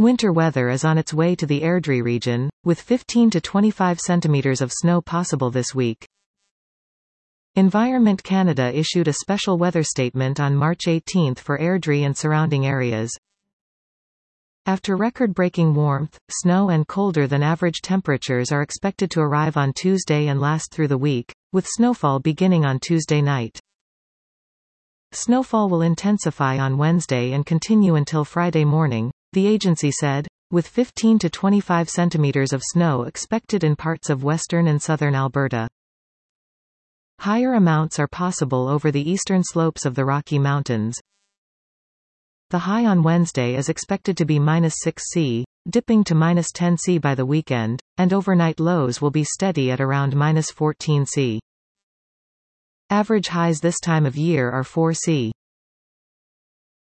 Winter weather is on its way to the Airdrie region, with 15 to 25 centimeters of snow possible this week. Environment Canada issued a special weather statement on March 18 for Airdrie and surrounding areas. After record-breaking warmth, snow and colder than average temperatures are expected to arrive on Tuesday and last through the week, with snowfall beginning on Tuesday night. Snowfall will intensify on Wednesday and continue until Friday morning, the agency said, with 15 to 25 centimeters of snow expected in parts of western and southern Alberta. Higher amounts are possible over the eastern slopes of the Rocky Mountains. The high on Wednesday is expected to be -6 C, dipping to -10 C by the weekend, and overnight lows will be steady at around -14 C. Average highs this time of year are 4 C.